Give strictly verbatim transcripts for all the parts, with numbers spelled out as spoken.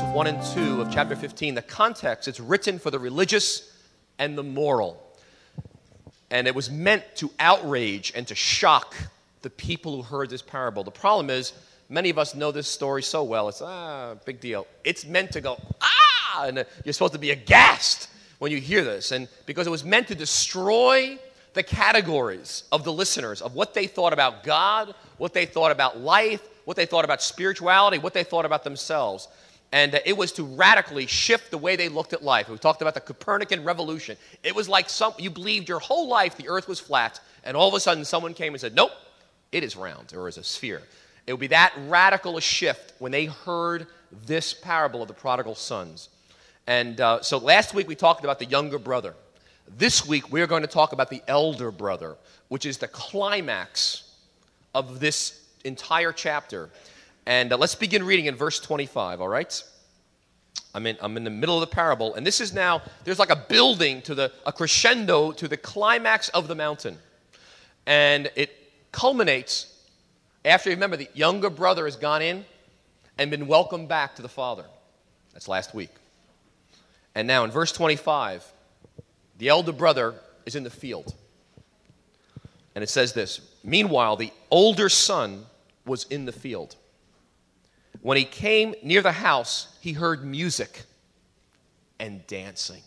verses one and two of chapter fifteen, the context, it's written for the religious and the moral. And it was meant to outrage and to shock the people who heard this parable. The problem is, many of us know this story so well, it's, ah, big deal. It's meant to go, ah, and you're supposed to be aghast when you hear this. And because it was meant to destroy the categories of the listeners, of what they thought about God, what they thought about life, what they thought about spirituality, what they thought about themselves. And uh, it was to radically shift the way they looked at life. We talked about the Copernican revolution. It was like some, you believed your whole life the earth was flat, and all of a sudden someone came and said, nope, it is round, or is a sphere. It would be that radical a shift when they heard this parable of the prodigal sons. And uh, so last week we talked about the younger brother. This week we're going to talk about the elder brother, which is the climax of this entire chapter. And uh, let's begin reading in verse twenty-five, all right? I'm in, I'm in the middle of the parable, and this is now, there's like a building to the, a crescendo to the climax of the mountain. And it culminates after, remember, the younger brother has gone in and been welcomed back to the father. That's last week. And now in verse twenty-five, the elder brother is in the field. And it says this, meanwhile, the older son was in the field. When he came near the house, he heard music and dancing.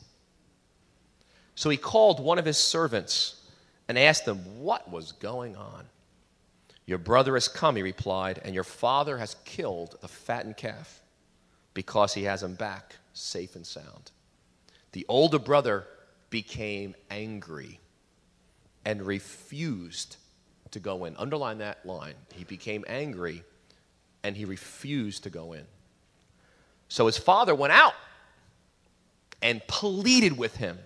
So he called one of his servants and asked him what was going on. Your brother has come, he replied, and your father has killed the fattened calf because he has him back safe and sound. The older brother became angry and refused to go in. Underline that line. He became angry and he refused to go in. So his father went out and pleaded with him.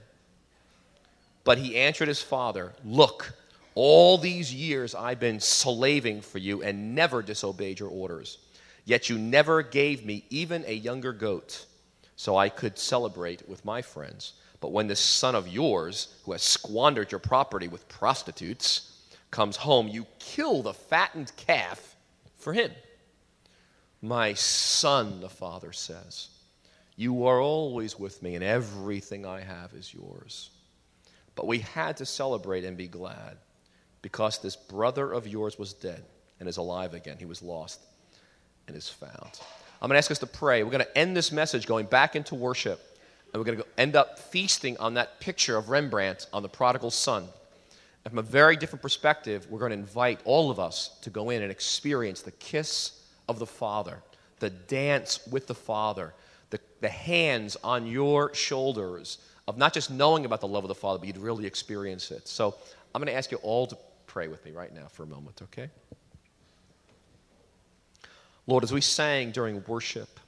But he answered his father, look, all these years I've been slaving for you and never disobeyed your orders. Yet you never gave me even a younger goat so I could celebrate with my friends. But when this son of yours, who has squandered your property with prostitutes, comes home, you kill the fattened calf for him. My son, the father says, you are always with me, and everything I have is yours. But we had to celebrate and be glad, because this brother of yours was dead and is alive again. He was lost and is found. I'm going to ask us to pray. We're going to end this message going back into worship. And we're going to end up feasting on that picture of Rembrandt on the prodigal son. And from a very different perspective, we're going to invite all of us to go in and experience the kiss of the Father, the dance with the Father, the, the hands on your shoulders of not just knowing about the love of the Father, but you'd really experience it. So I'm going to ask you all to pray with me right now for a moment, okay? Lord, as we sang during worship,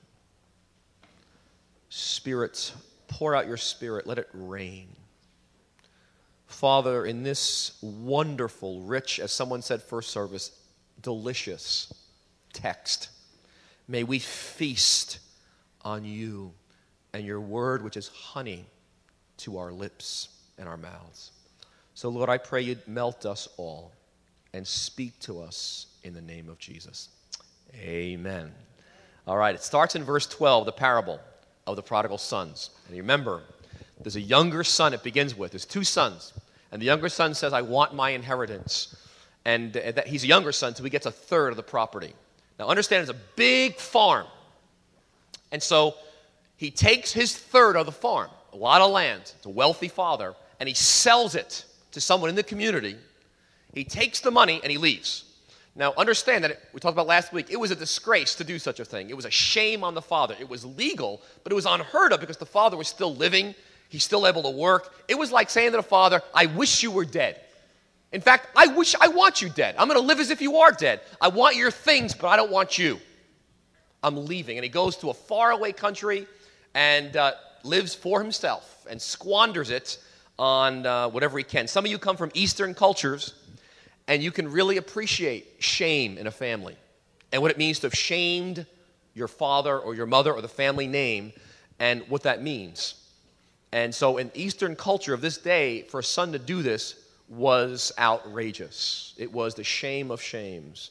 Spirit, pour out your Spirit. Let it rain. Father, in this wonderful, rich, as someone said first service, delicious text, may we feast on you and your word, which is honey to our lips and our mouths. So, Lord, I pray you'd melt us all and speak to us in the name of Jesus. Amen. All right, it starts in verse twelve, the parable of the prodigal sons. And you remember, there's a younger son it begins with. There's two sons. And the younger son says, I want my inheritance. And uh, that he's a younger son, so he gets a third of the property. Now understand, it's a big farm. And so he takes his third of the farm, a lot of land, it's a wealthy father, and he sells it to someone in the community. He takes the money and he leaves. Now, understand that, it, we talked about last week, it was a disgrace to do such a thing. It was a shame on the father. It was legal, but it was unheard of because the father was still living. He's still able to work. It was like saying to the father, I wish you were dead. In fact, I wish, I want you dead. I'm going to live as if you are dead. I want your things, but I don't want you. I'm leaving. And he goes to a faraway country and uh, lives for himself and squanders it on uh, whatever he can. Some of you come from Eastern cultures, and you can really appreciate shame in a family and what it means to have shamed your father or your mother or the family name and what that means. And so in Eastern culture of this day, for a son to do this was outrageous. It was the shame of shames.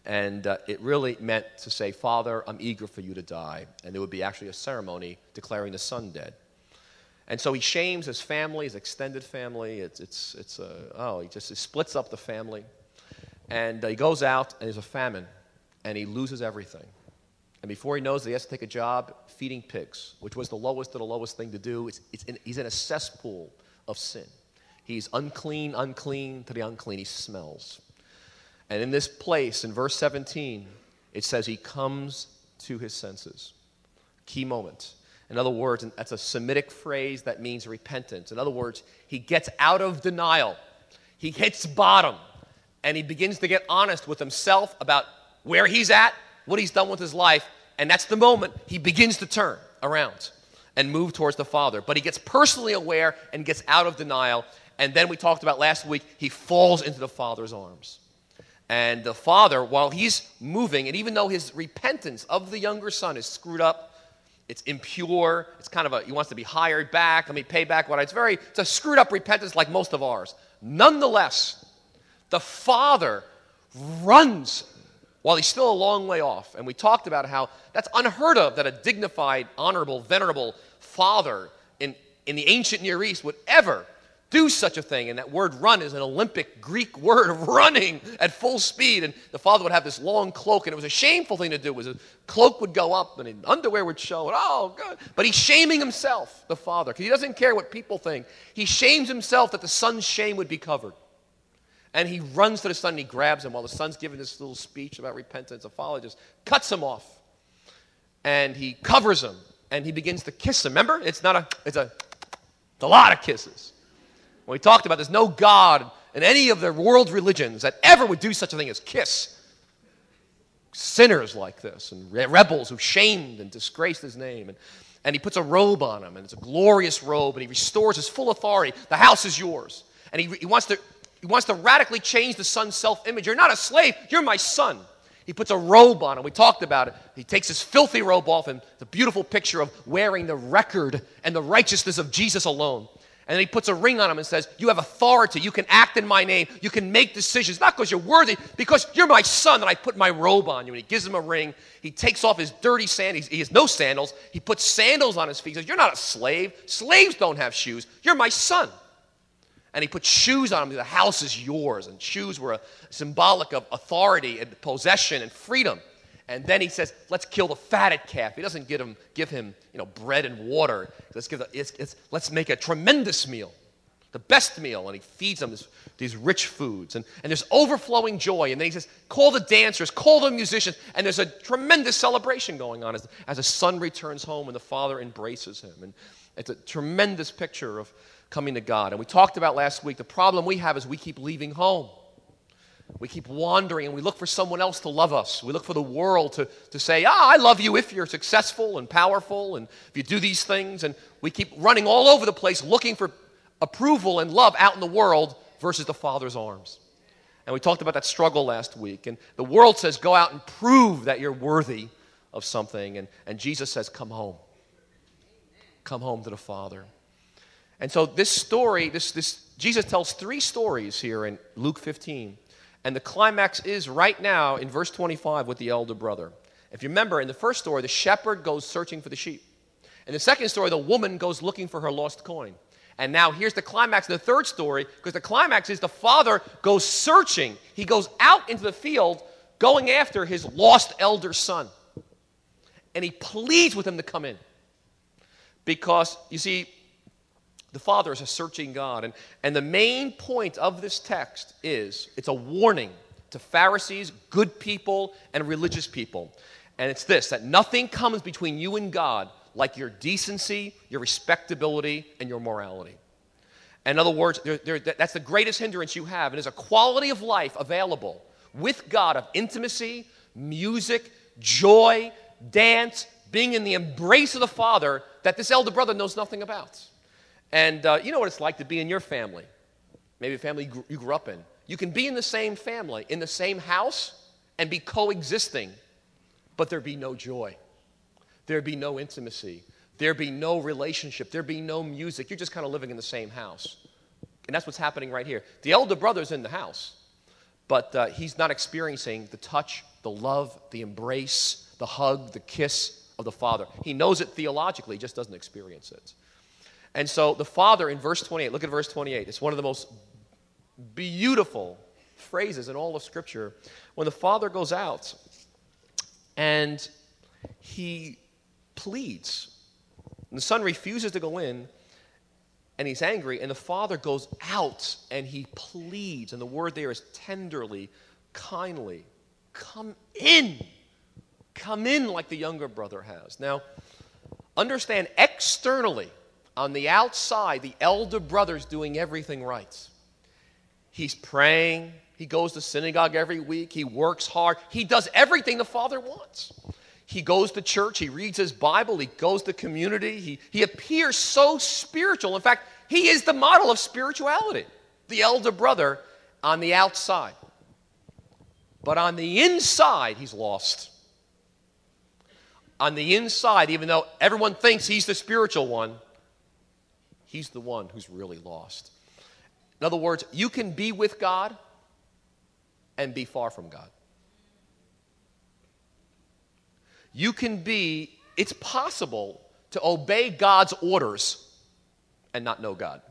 And uh, it really meant to say, Father, I'm eager for you to die. And there would be actually a ceremony declaring the son dead. And so he shames his family, his extended family. It's, it's, it's a, oh, he just he splits up the family. And uh, he goes out, and there's a famine, and he loses everything. And before he knows it, he has to take a job feeding pigs, which was the lowest of the lowest thing to do. It's, it's in, he's in a cesspool of sin. He's unclean, unclean to the unclean. He smells. And in this place, in verse seventeen, it says he comes to his senses. Key moment. In other words, and that's a Semitic phrase that means repentance. In other words, he gets out of denial. He hits bottom, and he begins to get honest with himself about where he's at, what he's done with his life, and that's the moment he begins to turn around and move towards the Father. But he gets personally aware and gets out of denial, and then we talked about last week, he falls into the Father's arms. And the Father, while he's moving, and even though his repentance of the younger son is screwed up, it's impure, it's kind of a, he wants to be hired back, let me pay back what I, it's very, it's a screwed up repentance like most of ours. Nonetheless, the Father runs while he's still a long way off. And we talked about how that's unheard of that a dignified, honorable, venerable father in, in the ancient Near East would ever do such a thing. And that word run is an Olympic Greek word of running at full speed. And the father would have this long cloak, and it was a shameful thing to do. It was a cloak would go up, and his underwear would show. And, oh, God. But he's shaming himself, the father, because he doesn't care what people think. He shames himself that the son's shame would be covered. And he runs to the son, and he grabs him while the son's giving this little speech about repentance. The father just cuts him off. And he covers him, and he begins to kiss him. Remember? It's not a, it's a, it's a lot of kisses. When we talked about there's no God in any of the world religions that ever would do such a thing as kiss sinners like this and re- rebels who shamed and disgraced his name. And, and he puts a robe on him, and it's a glorious robe, and he restores his full authority. The house is yours. And he, he wants to he wants to radically change the son's self-image. You're not a slave. You're my son. He puts a robe on him. We talked about it. He takes his filthy robe off him. It's a beautiful picture of wearing the record and the righteousness of Jesus alone. And then he puts a ring on him and says, you have authority. You can act in my name. You can make decisions. Not because you're worthy, because you're my son, and I put my robe on you. And he gives him a ring. He takes off his dirty sandals. He has no sandals. He puts sandals on his feet. He says, you're not a slave. Slaves don't have shoes. You're my son. And he puts shoes on him. The house is yours. And shoes were a symbolic of authority and possession and freedom. And then he says, let's kill the fatted calf. He doesn't give him, give him you know, bread and water. Let's, give the, it's, it's, let's make a tremendous meal, the best meal. And he feeds them this, these rich foods. And, and there's overflowing joy. And then he says, call the dancers, call the musicians. And there's a tremendous celebration going on as, as a son returns home and the father embraces him. And it's a tremendous picture of coming to God. And we talked about last week, the problem we have is we keep leaving home. We keep wandering, and we look for someone else to love us. We look for the world to, to say, ah, I love you if you're successful and powerful and if you do these things. And we keep running all over the place looking for approval and love out in the world versus the Father's arms. And we talked about that struggle last week. And the world says, go out and prove that you're worthy of something. And, and Jesus says, come home. Come home to the Father. And so this story, this, this Jesus tells three stories here in Luke fifteen. And the climax is right now in verse twenty-five with the elder brother. If you remember, in the first story, the shepherd goes searching for the sheep. In the second story, the woman goes looking for her lost coin. And now here's the climax of the third story, because the climax is the father goes searching. He goes out into the field going after his lost elder son. And he pleads with him to come in. Because, you see, the Father is a searching God. And, and the main point of this text is it's a warning to Pharisees, good people, and religious people. And it's this, that nothing comes between you and God like your decency, your respectability, and your morality. In other words, there, there, that's the greatest hindrance you have. And there's a quality of life available with God of intimacy, music, joy, dance, being in the embrace of the Father that this elder brother knows nothing about. And uh, you know what it's like to be in your family, maybe a family you grew, you grew up in. You can be in the same family, in the same house, and be coexisting, but there be no joy. There be no intimacy. There be no relationship. There be no music. You're just kind of living in the same house. And that's what's happening right here. The elder brother's in the house, but uh, he's not experiencing the touch, the love, the embrace, the hug, the kiss of the Father. He knows it theologically, he just doesn't experience it. And so the Father in verse twenty-eight, look at verse twenty-eight. It's one of the most beautiful phrases in all of Scripture. When the Father goes out and he pleads, and the Son refuses to go in, and he's angry, and the Father goes out and he pleads, and the word there is tenderly, kindly, come in. Come in like the younger brother has. Now, understand, externally, on the outside, the elder brother's doing everything right. He's praying. He goes to synagogue every week. He works hard. He does everything the Father wants. He goes to church. He reads his Bible. He goes to community. He, he appears so spiritual. In fact, he is the model of spirituality, the elder brother on the outside. But on the inside, he's lost. On the inside, even though everyone thinks he's the spiritual one, he's the one who's really lost. In other words, you can be with God and be far from God. You can be, it's possible to obey God's orders and not know God.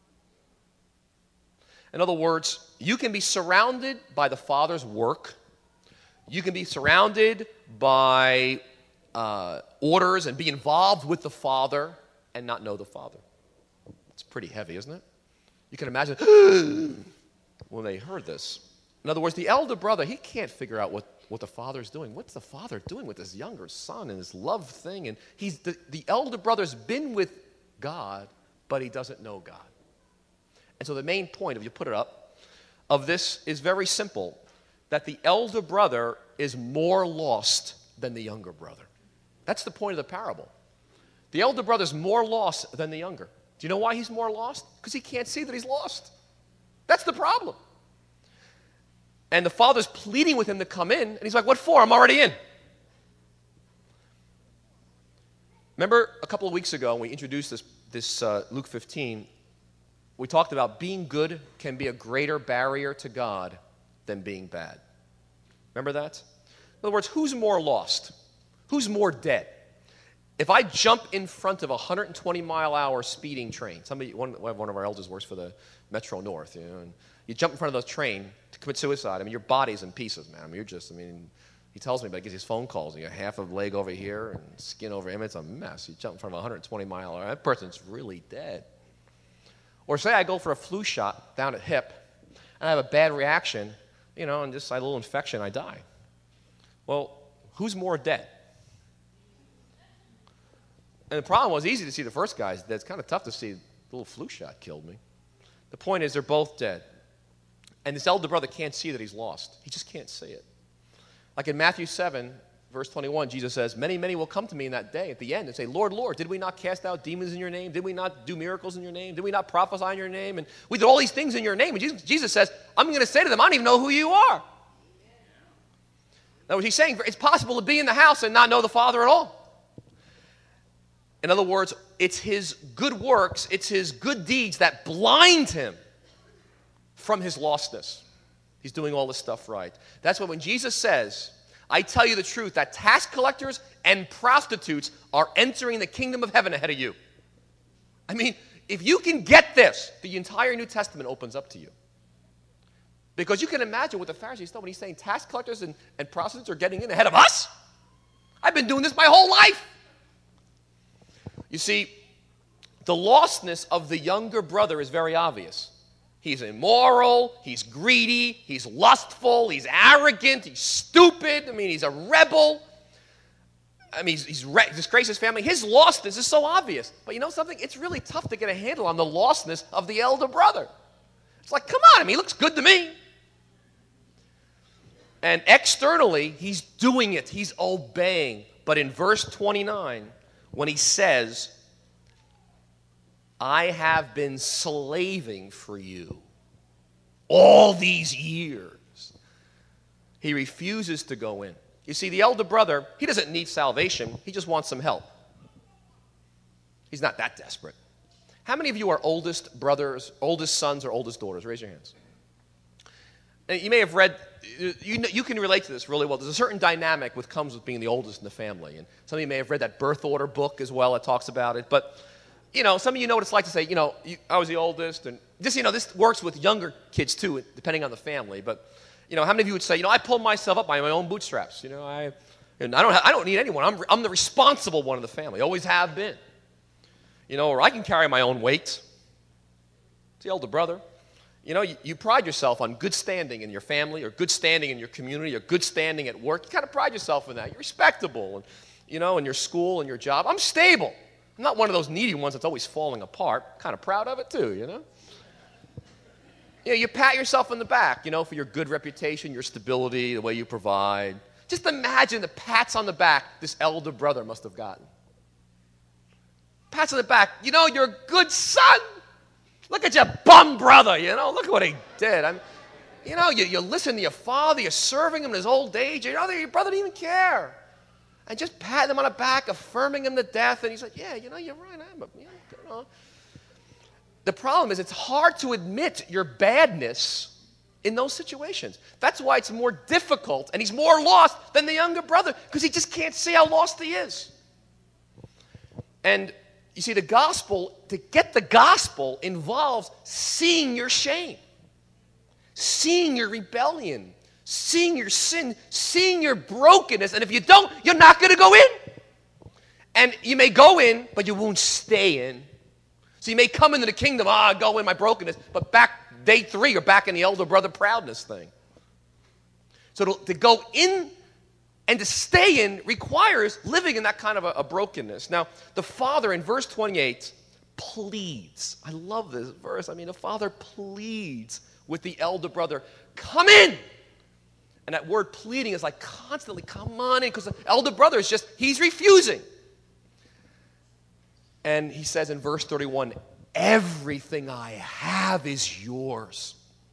In other words, you can be surrounded by the Father's work. You can be surrounded by uh, orders and be involved with the Father and not know the Father. It's pretty heavy, isn't it? You can imagine when they heard this. In other words, the elder brother, he can't figure out what, what the Father's doing. What's the Father doing with his younger son and his love thing? And he's the, the elder brother's been with God, but he doesn't know God. And so the main point, if you put it up, of this is very simple, that the elder brother is more lost than the younger brother. That's the point of the parable. The elder brother is more lost than the younger. Do you know why he's more lost? Because he can't see that he's lost. That's the problem. And the Father's pleading with him to come in, and he's like, what for? I'm already in. Remember a couple of weeks ago when we introduced this, this uh, Luke fifteen, we talked about being good can be a greater barrier to God than being bad. Remember that? In other words, who's more lost? Who's more dead? If I jump in front of a one hundred twenty mile an hour speeding train, somebody, one, one of our elders works for the Metro North, you know, and you jump in front of the train to commit suicide. I mean, your body's in pieces, man. I mean, you're just, I mean, he tells me, but he gets his phone calls. You got half of leg over here and skin over him. It's a mess. You jump in front of a one hundred twenty mile an hour. That person's really dead. Or say I go for a flu shot down at hip, and I have a bad reaction, you know, and just a little infection, I die. Well, who's more dead? And the problem was easy to see the first guy's dead. It's kind of tough to see the little flu shot killed me. The point is they're both dead. And this elder brother can't see that he's lost. He just can't see it. Like in Matthew seven, verse twenty-one, Jesus says, many, many will come to me in that day at the end and say, Lord, Lord, did we not cast out demons in your name? Did we not do miracles in your name? Did we not prophesy in your name? And we did all these things in your name. And Jesus, Jesus says, I'm going to say to them, I don't even know who you are. In other words, he's saying it's possible to be in the house and not know the Father at all. In other words, it's his good works, it's his good deeds that blind him from his lostness. He's doing all this stuff right. That's why when Jesus says, I tell you the truth, that tax collectors and prostitutes are entering the kingdom of heaven ahead of you. I mean, if you can get this, the entire New Testament opens up to you. Because you can imagine what the Pharisees thought when he's saying tax collectors and, and prostitutes are getting in ahead of us. I've been doing this my whole life. You see, the lostness of the younger brother is very obvious. He's immoral, he's greedy, he's lustful, he's arrogant, he's stupid. I mean, he's a rebel. I mean, he's, he's re- disgraced his family. His lostness is so obvious. But you know something? It's really tough to get a handle on the lostness of the elder brother. It's like, come on, I mean, he looks good to me. And externally, he's doing it. He's obeying. But in verse twenty-nine, when he says, I have been slaving for you all these years, he refuses to go in. You see, the elder brother, he doesn't need salvation. He just wants some help. He's not that desperate. How many of you are oldest brothers, oldest sons, or oldest daughters? Raise your hands. And you may have read, you, know, you can relate to this really well. There's a certain dynamic that comes with being the oldest in the family. And some of you may have read that birth order book as well that talks about it. But, you know, some of you know what it's like to say, you know, you, I was the oldest. And just, you know, this works with younger kids too, depending on the family. But, you know, how many of you would say, you know, I pulled myself up by my own bootstraps. You know, I, and I, don't, have, I don't need anyone. I'm, I'm the responsible one in the family. Always have been. You know, or I can carry my own weight. It's the older brother. You know, you, you pride yourself on good standing in your family or good standing in your community or good standing at work. You kind of pride yourself in that. You're respectable, and, you know, in your school and your job. I'm stable. I'm not one of those needy ones that's always falling apart. Kind of proud of it too, you know. You know, you pat yourself on the back, you know, for your good reputation, your stability, the way you provide. Just imagine the pats on the back this elder brother must have gotten. Pats on the back. You know, you're a good son. Look at your bum brother, you know. Look at what he did. I mean, you know, you, you listen to your father. You're serving him in his old age. You know, your brother didn't even care. And just patting him on the back, affirming him to death. And he's like, yeah, you know, you're right. I'm a, you know. The problem is it's hard to admit your badness in those situations. That's why it's more difficult, and he's more lost than the younger brother, because he just can't see how lost he is. And you see, the gospel, to get the gospel involves seeing your shame, seeing your rebellion, seeing your sin, seeing your brokenness. And if you don't, you're not going to go in. And you may go in, but you won't stay in. So you may come into the kingdom, ah, oh, go in my brokenness, but back day three, you're back in the elder brother proudness thing. So to, to go in and to stay in requires living in that kind of a, a brokenness. Now, the father in verse twenty-eight pleads. I love this verse. I mean, the father pleads with the elder brother, come in. And that word pleading is like constantly, come on in, because the elder brother is just, he's refusing. And he says in verse thirty-one, everything I have is yours.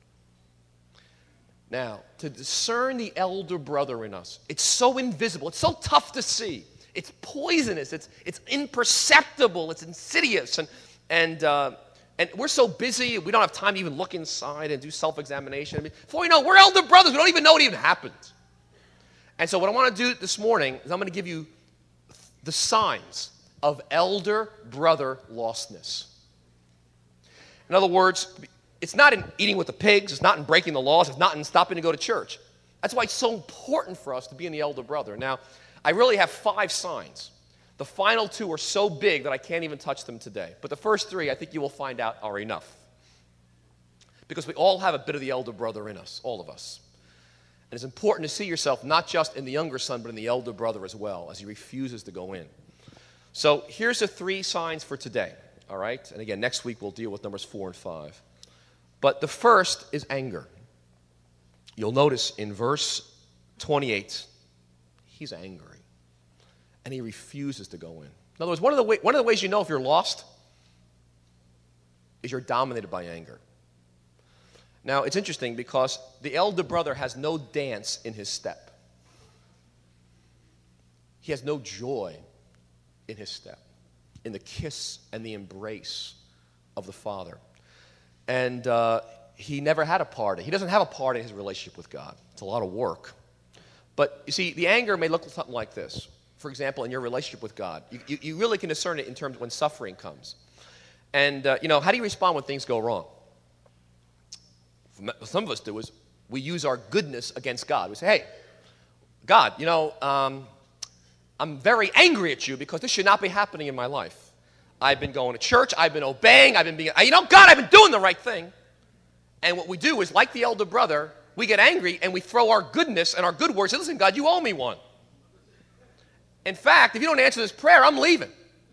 Now, to discern the elder brother in us, it's so invisible, it's so tough to see. It's poisonous, it's, it's imperceptible, it's insidious, and, and, uh, and we're so busy, we don't have time to even look inside and do self-examination. I mean, before we know, we're elder brothers, we don't even know what even happened. And so what I want to do this morning is I'm going to give you the signs of elder brother lostness. In other words, it's not in eating with the pigs, it's not in breaking the laws, it's not in stopping to go to church. That's why it's so important for us to be in the elder brother. Now, I really have five signs. The final two are so big that I can't even touch them today. But the first three, I think you will find out, are enough. Because we all have a bit of the elder brother in us, all of us. And it's important to see yourself not just in the younger son, but in the elder brother as well, as he refuses to go in. So here's the three signs for today, all right? And again, next week we'll deal with numbers four and five. But the first is anger. You'll notice in verse twenty-eight, he's angry. And he refuses to go in. In other words, one of the, way, one of the ways you know if you're lost is you're dominated by anger. Now, it's interesting because the elder brother has no dance in his step. He has no joy in his step, in the kiss and the embrace of the father. And uh, he never had a part. He doesn't have a part in his relationship with God. It's a lot of work. But you see, the anger may look something like this. For example, in your relationship with God, you, you, you really can discern it in terms of when suffering comes. And, uh, you know, how do you respond when things go wrong? What some of us do is we use our goodness against God. We say, hey, God, you know, um, I'm very angry at you because this should not be happening in my life. I've been going to church. I've been obeying. I've been being, you know, God, I've been doing the right thing. And what we do is, like the elder brother, we get angry and we throw our goodness and our good words. Say, listen, God, you owe me one. In fact, if you don't answer this prayer, I'm leaving.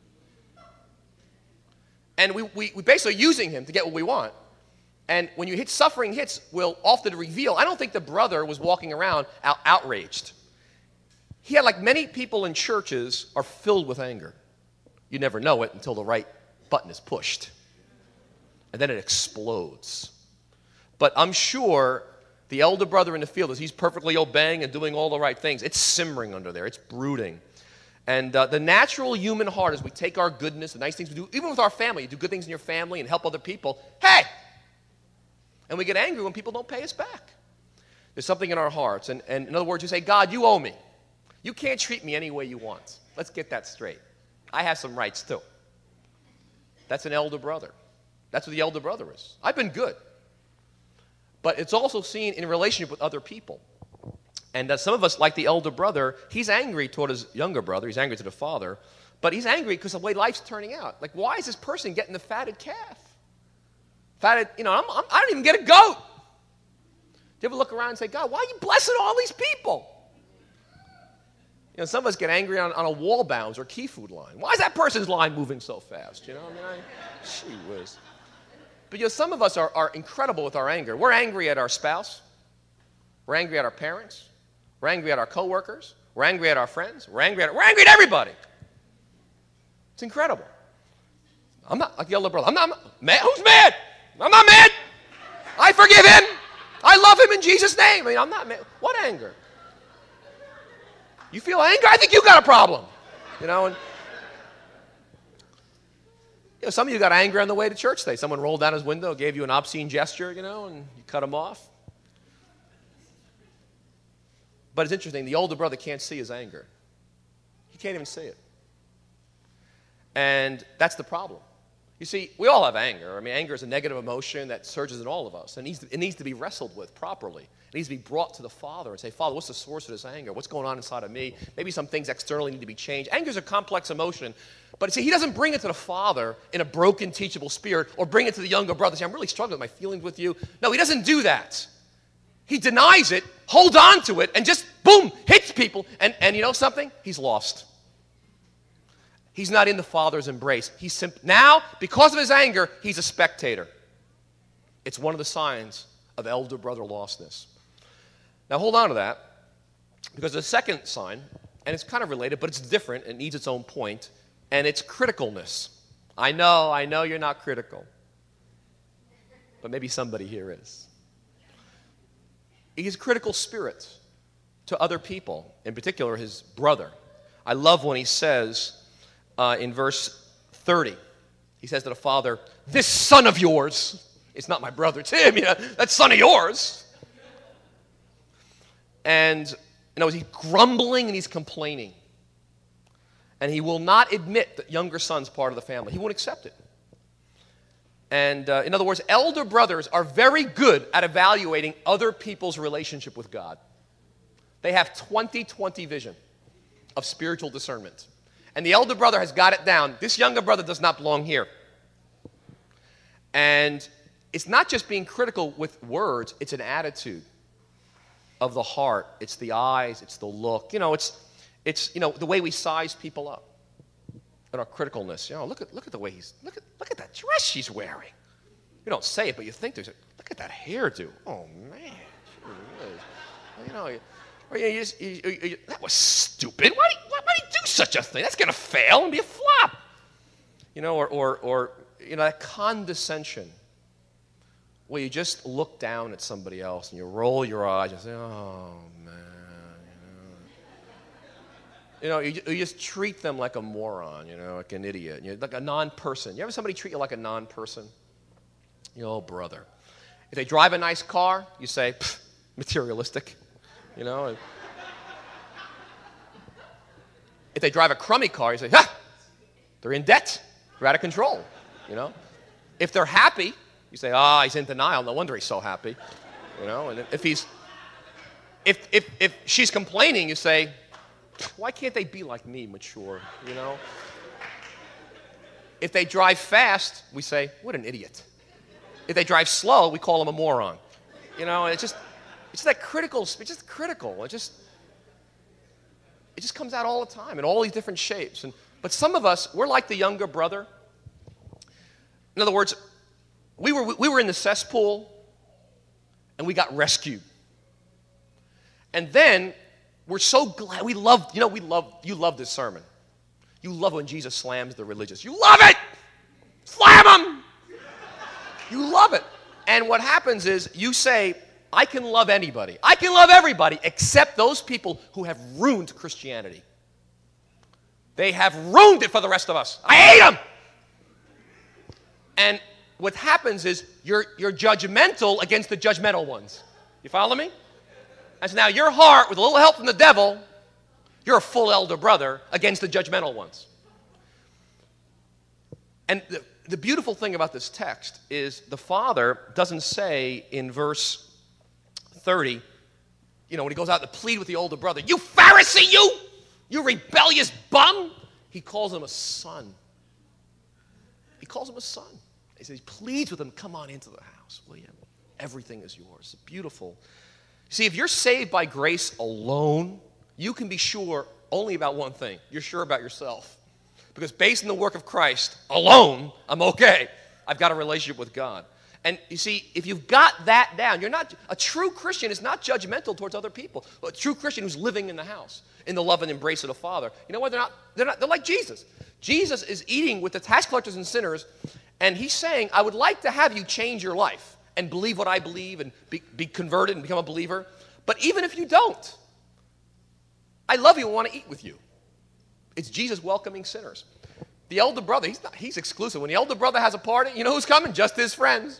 And we, we, we basically using him to get what we want. And when you hit suffering hits, will often reveal, I don't think the brother was walking around out, outraged. He had, like many people in churches, are filled with anger. You never know it until the right button is pushed. And then it explodes. But I'm sure the elder brother in the field, as he's perfectly obeying and doing all the right things, it's simmering under there. It's brooding. And uh, the natural human heart, as we take our goodness, the nice things we do, even with our family, you do good things in your family and help other people, hey! And we get angry when people don't pay us back. There's something in our hearts. And, and in other words, you say, God, you owe me. You can't treat me any way you want. Let's get that straight. I have some rights too. That's an elder brother. That's what the elder brother is. I've been good. But it's also seen in relationship with other people. And uh, some of us, like the elder brother, he's angry toward his younger brother. He's angry to the father. But he's angry because of the way life's turning out. Like, why is this person getting the fatted calf? Fatted, you know, I'm, I'm, I don't even get a goat. Do you ever look around and say, God, why are you blessing all these people? You know, some of us get angry on, on a wall bounce or key food line. Why is that person's line moving so fast? You know, I mean, I, gee whiz. But you know, some of us are, are incredible with our anger. We're angry at our spouse. We're angry at our parents. We're angry at our coworkers. We're angry at our friends. We're angry at we're angry at everybody. It's incredible. I'm not like the elder brother. I'm not, I'm not mad. Who's mad? I'm not mad. I forgive him. I love him in Jesus' name. I mean, I'm not mad. What anger? You feel anger? I think you got a problem. You know, and you know, some of you got angry on the way to church today. Someone rolled down his window, gave you an obscene gesture, you know, and you cut him off. But it's interesting, the older brother can't see his anger. He can't even see it. And that's the problem. You see, we all have anger. I mean, anger is a negative emotion that surges in all of us. And it needs to, it needs to be wrestled with properly. It needs to be brought to the Father and say, Father, what's the source of this anger? What's going on inside of me? Maybe some things externally need to be changed. Anger is a complex emotion. But see, he doesn't bring it to the Father in a broken, teachable spirit or bring it to the younger brother and say, I'm really struggling with my feelings with you. No, he doesn't do that. He denies it, holds on to it, and just, boom, hits people. And, and you know something? He's lost. He's not in the Father's embrace. He's simp- now, because of his anger, he's a spectator. It's one of the signs of elder brother lostness. Now, hold on to that, because the second sign, and it's kind of related, but it's different. It needs its own point, and it's criticalness. I know, I know you're not critical, but maybe somebody here is. He's a critical spirit to other people, in particular his brother. I love when he says uh, in verse thirty, he says to the father, this son of yours, it's not my brother Tim, you know, that son of yours. And you know, he's grumbling and he's complaining. And he will not admit that younger son's part of the family. He won't accept it. And uh, in other words, elder brothers are very good at evaluating other people's relationship with God. They have twenty twenty vision of spiritual discernment. And the elder brother has got it down. This younger brother does not belong here. And it's not just being critical with words, it's an attitude of the heart. It's the eyes, it's the look. You know, it's, it's you know, the way we size people up. And our criticalness, you know, look at look at the way he's look at look at that dress she's wearing. You don't say it, but you think there's a, look at that hairdo. Oh man, you know, or you just you, you, you, that was stupid. Why why why did he do such a thing? That's gonna fail and be a flop. You know, or or or you know that condescension, where you just look down at somebody else and you roll your eyes and say, oh man. You know, you, you just treat them like a moron, you know, like an idiot, you know, like a non-person. You ever somebody treat you like a non-person? You know, oh, brother. If they drive a nice car, you say, materialistic, you know. If they drive a crummy car, you say, ha, they're in debt. They're out of control, you know. If they're happy, you say, ah, oh, he's in denial. No wonder he's so happy, you know. And if he's, if if if she's complaining, you say, why can't they be like me, mature, you know? If they drive fast, we say, what an idiot. If they drive slow, we call them a moron. You know, and it's just, it's that critical, it's just critical. It just, it just comes out all the time in all these different shapes. And, but some of us, we're like the younger brother. In other words, we were, we were in the cesspool, and we got rescued. And then, we're so glad, we love, you know, we love, you love this sermon. You love when Jesus slams the religious. You love it! Slam them! You love it. And what happens is you say, I can love anybody. I can love everybody except those people who have ruined Christianity. They have ruined it for the rest of us. I hate them! And what happens is you're, you're judgmental against the judgmental ones. You follow me? And so now your heart, with a little help from the devil, you're a full elder brother against the judgmental ones. And the, the beautiful thing about this text is the father doesn't say in verse thirty, you know, when he goes out to plead with the older brother, you Pharisee, you, you rebellious bum. He calls him a son. He calls him a son. He says, he pleads with him, come on into the house, will you? Everything is yours. It's beautiful. See, if you're saved by grace alone, you can be sure only about one thing. You're sure about yourself. Because based on the work of Christ alone, I'm okay. I've got a relationship with God. And you see, if you've got that down, you're not, a true Christian is not judgmental towards other people. A true Christian who's living in the house, in the love and embrace of the Father. You know what? They're not, they're not, they're like Jesus. Jesus is eating with the tax collectors and sinners, and he's saying, I would like to have you change your life and believe what I believe and be, be converted and become a believer. But even if you don't, I love you and want to eat with you. It's Jesus welcoming sinners. The elder brother, he's, not, he's exclusive. When the elder brother has a party, you know who's coming? Just his friends.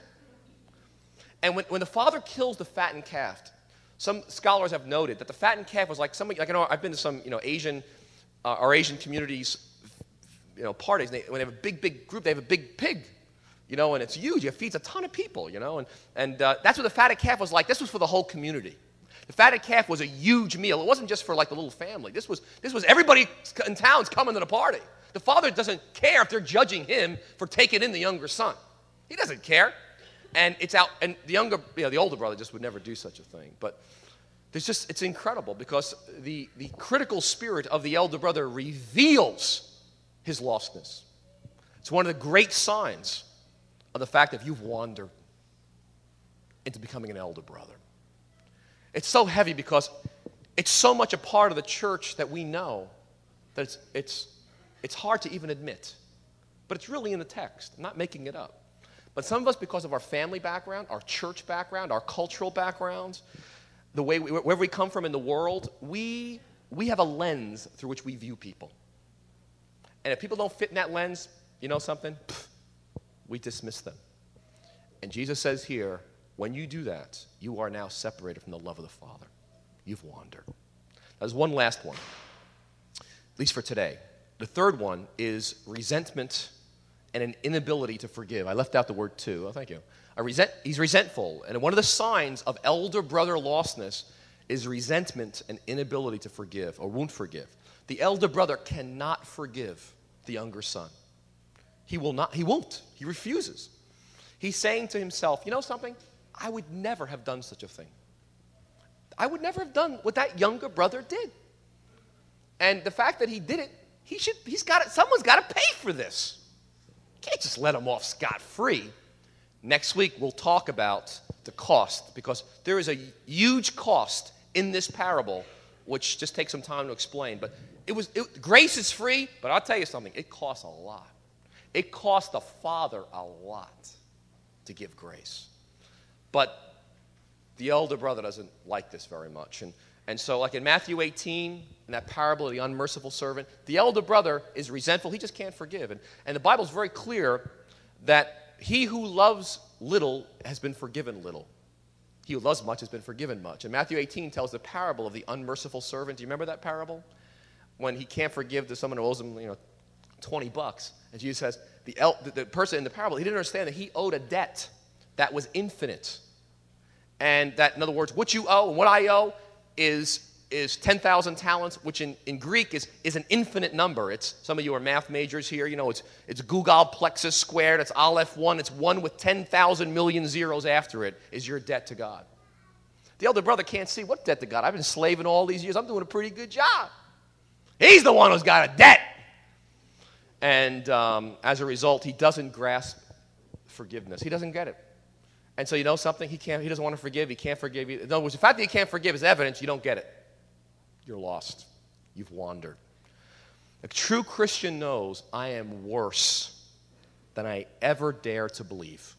And when, when the father kills the fattened calf, some scholars have noted that the fattened calf was like somebody, like I know I've been to some, you know, Asian, uh, our Asian communities, you know, parties. And they, when they have a big, big group, they have a big pig, you know, and it's huge. It feeds a ton of people, you know, and and uh, that's what the fatted calf was like. This was for the whole community. The fatted calf was a huge meal. It wasn't just for like the little family. This was this was everybody in town's coming to the party. The father doesn't care if they're judging him for taking in the younger son. He doesn't care. And it's out, and the younger, you know, the older brother just would never do such a thing. But there's just, it's incredible because the, the critical spirit of the elder brother reveals his lostness. It's one of the great signs of the fact that you've wandered into becoming an elder brother. It's so heavy because it's so much a part of the church that we know that it's, it's, it's hard to even admit. But it's really in the text. I'm not making it up. But some of us, because of our family background, our church background, our cultural backgrounds, the way we, where we come from in the world, we, we have a lens through which we view people. And if people don't fit in that lens, you know something? Pfft, we dismiss them. And Jesus says here, when you do that, you are now separated from the love of the Father. You've wandered. There's one last one, at least for today. The third one is resentment and an inability to forgive. I left out the word to. Oh, thank you. A resent, he's resentful. And one of the signs of elder brother lostness is resentment and inability to forgive or won't forgive. The elder brother cannot forgive the younger son. He will not. He won't. He refuses. He's saying to himself, you know something? I would never have done such a thing. I would never have done what that younger brother did. And the fact that he did it, he should, he's got it, someone's got to pay for this. Can't just let him off scot-free. Next week, we'll talk about the cost, because there is a huge cost in this parable, which just takes some time to explain. But it was it, grace is free, but I'll tell you something. It costs a lot. It costs the Father a lot to give grace. But the elder brother doesn't like this very much. And, and so like in Matthew eighteen, in that parable of the unmerciful servant, the elder brother is resentful. He just can't forgive. And, and the Bible's very clear that he who loves little has been forgiven little. He who loves much has been forgiven much. And Matthew eighteen tells the parable of the unmerciful servant. Do you remember that parable? When he can't forgive to someone who owes him, you know, twenty bucks. And Jesus says, the, el- the, the person in the parable, he didn't understand that he owed a debt that was infinite. And that, in other words, what you owe and what I owe is, is ten thousand talents, which in, in Greek is, is an infinite number. It's, some of you are math majors here. You know, it's, it's Google plexus squared. It's Aleph one. It's one with ten thousand million zeros after it is your debt to God. The elder brother can't see what debt to God. I've been slaving all these years. I'm doing a pretty good job. He's the one who's got a debt. And um, as a result, he doesn't grasp forgiveness. He doesn't get it. And so you know something? He can't. He doesn't want to forgive. He can't forgive you. In other words, the fact that he can't forgive is evidence you don't get it. You're lost. You've wandered. A true Christian knows I am worse than I ever dare to believe.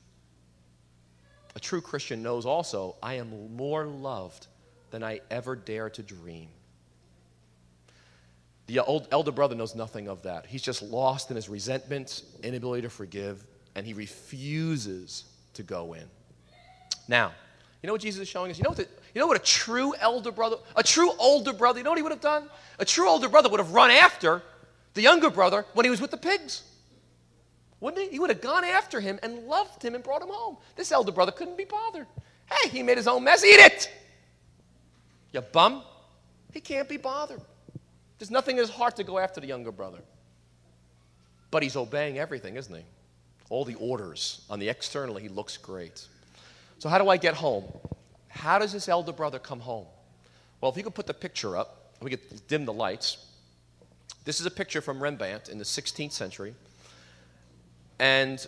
A true Christian knows also I am more loved than I ever dare to dream. The old elder brother knows nothing of that. He's just lost in his resentment, inability to forgive, and he refuses to go in. Now, You know what Jesus is showing us? You know what, the, you know what a true elder brother, a true older brother, you know what he would have done? A true older brother would have run after the younger brother when he was with the pigs. Wouldn't he? He would have gone after him and loved him and brought him home. This elder brother couldn't be bothered. Hey, he made his own mess. Eat it! You bum. He can't be bothered. There's nothing in his heart to go after the younger brother. But he's obeying everything, isn't he? All the orders. On the external, he looks great. So how do I get home? How does this elder brother come home? Well, if you could put the picture up, we could dim the lights. This is a picture from Rembrandt in the sixteenth century. And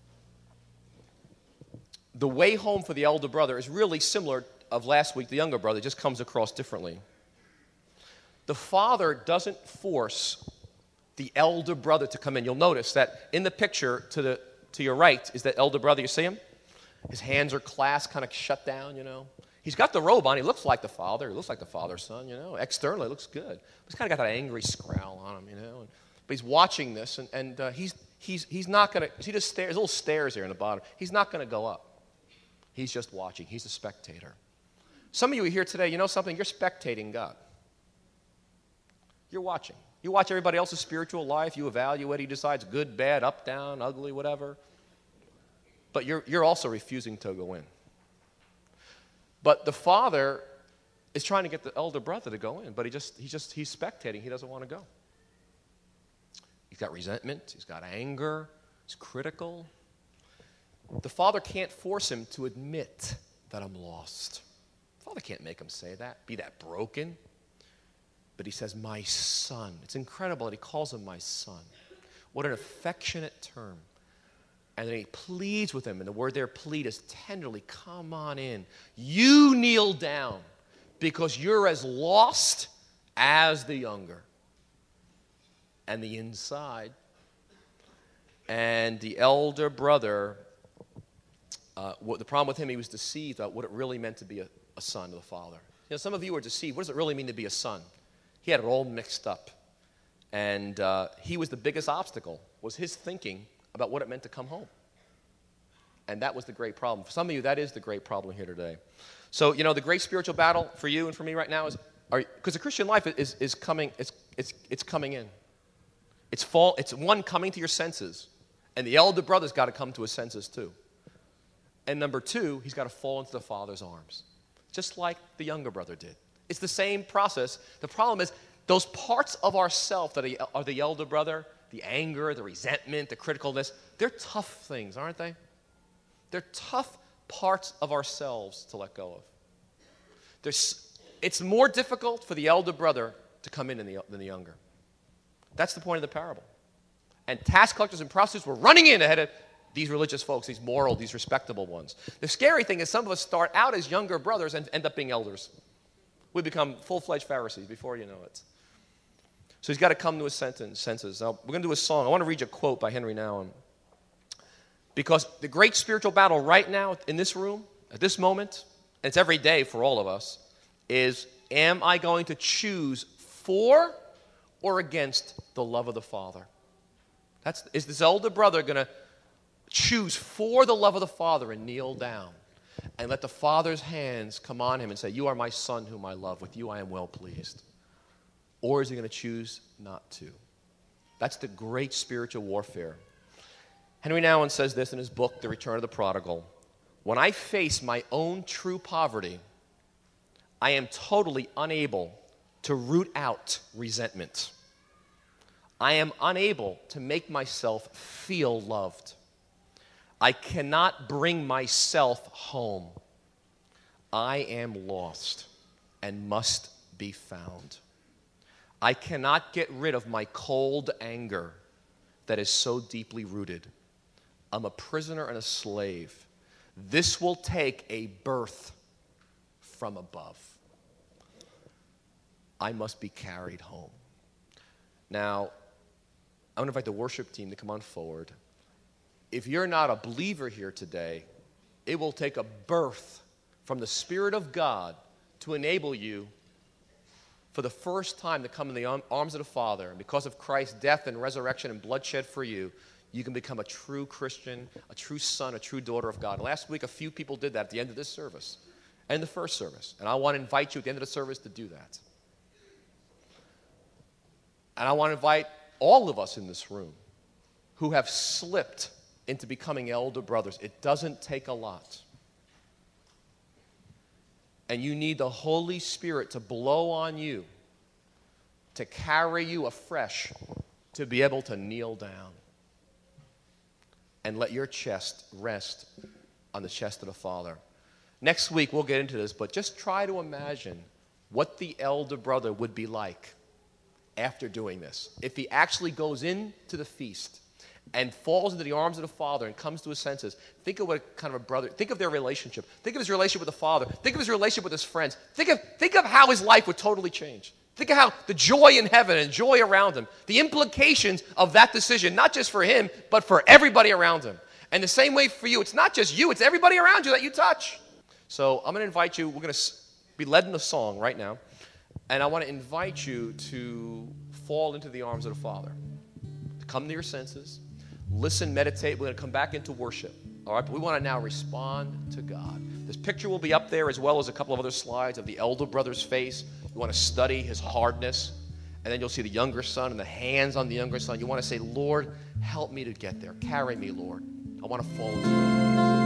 the way home for the elder brother is really similar of last week, the younger brother, just comes across differently. The father doesn't force the elder brother to come in. You'll notice that in the picture to the to your right is that elder brother. You see him? His hands are clasped, kind of shut down, you know. He's got the robe on. He looks like the father. He looks like the father's son, you know. Externally, it looks good. He's kind of got that angry scowl on him, you know. And, but he's watching this, and, and uh, he's, he's, he's not going to, see the stairs, little stairs here in the bottom. He's not going to go up. He's just watching. He's a spectator. Some of you are here today, you know something? You're spectating God. You're watching. You watch everybody else's spiritual life. You evaluate. He decides good, bad, up, down, ugly, whatever. But you're, you're also refusing to go in. But the father is trying to get the elder brother to go in, but he just, he just, he's spectating. He doesn't want to go. He's got resentment. He's got anger. He's critical. The father can't force him to admit that I'm lost. The father can't make him say that, be that broken. But he says, my son. It's incredible that he calls him my son. What an affectionate term. And then he pleads with him, and the word there, plead, is tenderly, come on in. You kneel down because you're as lost as the younger. And the inside. And the elder brother, uh, what, the problem with him, he was deceived about what it really meant to be a, a son of the father. You know, some of you are deceived. What does it really mean to be a son? He had it all mixed up. And uh, he was the biggest obstacle, was his thinking about what it meant to come home. And that was the great problem. For some of you, that is the great problem here today. So, you know, the great spiritual battle for you and for me right now is, because the Christian life is, is coming, it's, it's, it's coming in. It's, fall, it's one, coming to your senses. And the elder brother's got to come to his senses too. And number two, he's got to fall into the father's arms. Just like the younger brother did. It's the same process. The problem is, those parts of ourself that are the elder brother, the anger, the resentment, the criticalness, they're tough things, aren't they? They're tough parts of ourselves to let go of. There's, it's more difficult for the elder brother to come in than the, than the younger. That's the point of the parable. And tax collectors and prostitutes were running in ahead of these religious folks, these moral, these respectable ones. The scary thing is some of us start out as younger brothers and end up being elders. We become full-fledged Pharisees before you know it. So he's got to come to his senses. Now, we're going to do a song. I want to read you a quote by Henry Nouwen. Because the great spiritual battle right now in this room, at this moment, and it's every day for all of us, is, am I going to choose for or against the love of the Father? That's, is this elder brother going to choose for the love of the Father and kneel down and let the Father's hands come on him and say, you are my son whom I love. With you I am well pleased. Or is he going to choose not to? That's the great spiritual warfare. Henry Nouwen says this in his book, The Return of the Prodigal. When I face my own true poverty, I am totally unable to root out resentment. I am unable to make myself feel loved. I cannot bring myself home. I am lost and must be found. I cannot get rid of my cold anger that is so deeply rooted. I'm a prisoner and a slave. This will take a birth from above. I must be carried home. Now, I want to invite the worship team to come on forward. If you're not a believer here today, it will take a birth from the Spirit of God to enable you for the first time to come in the arms of the Father. And because of Christ's death and resurrection and bloodshed for you, you can become a true Christian, a true son, a true daughter of God. Last week, a few people did that at the end of this service. and the first service. And I want to invite you at the end of the service to do that. And I want to invite all of us in this room who have slipped into becoming elder brothers. It doesn't take a lot. And you need the Holy Spirit to blow on you, to carry you afresh, to be able to kneel down and let your chest rest on the chest of the Father. Next week we'll get into this, but just try to imagine what the elder brother would be like after doing this. If he actually goes into the feast and falls into the arms of the Father and comes to his senses, think of what kind of a brother, think of their relationship. Think of his relationship with the Father. Think of his relationship with his friends. Think of, think of how his life would totally change. Think of how the joy in heaven and joy around him, the implications of that decision, not just for him, but for everybody around him. And the same way for you, it's not just you, it's everybody around you that you touch. So I'm going to invite you, we're going to be led in a song right now, and I want to invite you to fall into the arms of the Father, to come to your senses, listen, meditate. We're going to come back into worship. All right, but we want to now respond to God. This picture will be up there as well as a couple of other slides of the elder brother's face. You want to study his hardness. And then you'll see the younger son and the hands on the younger son. You want to say, Lord, help me to get there. Carry me, Lord. I want to fall into your arms.